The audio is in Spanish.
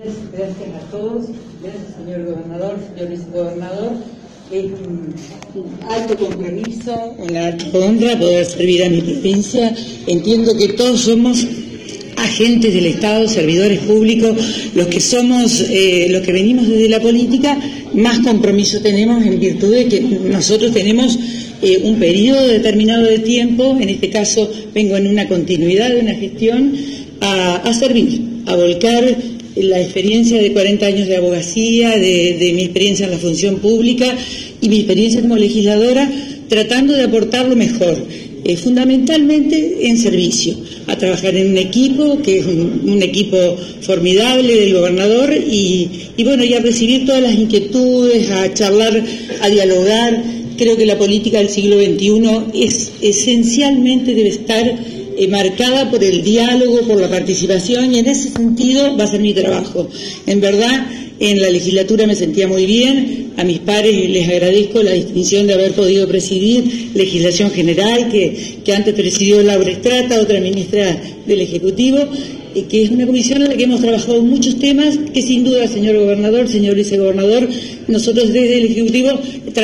Gracias a todos, gracias señor gobernador, señor vicegobernador. Es un alto compromiso, una alta honra poder servir a mi provincia. Entiendo que todos somos agentes del Estado, servidores públicos, los que somos, los que venimos desde la política, más compromiso tenemos en virtud de que nosotros tenemos un periodo determinado de tiempo, en este caso vengo en una continuidad de una gestión, a servir, a volcar la experiencia de 40 años de abogacía, de mi experiencia en la función pública y mi experiencia como legisladora, tratando de aportar lo mejor, fundamentalmente en servicio, a trabajar en un equipo, que es un equipo formidable del gobernador, y bueno, y a recibir todas las inquietudes, a charlar, a dialogar. Creo que la política del siglo XXI esencialmente debe estar marcada por el diálogo, por la participación, y en ese sentido va a ser mi trabajo. En verdad, en la legislatura me sentía muy bien, a mis pares les agradezco la distinción de haber podido presidir legislación general, que antes presidió Laura Estrata, otra ministra del Ejecutivo, que es una comisión en la que hemos trabajado muchos temas que sin duda, señor gobernador, señor vicegobernador, nosotros desde el Ejecutivo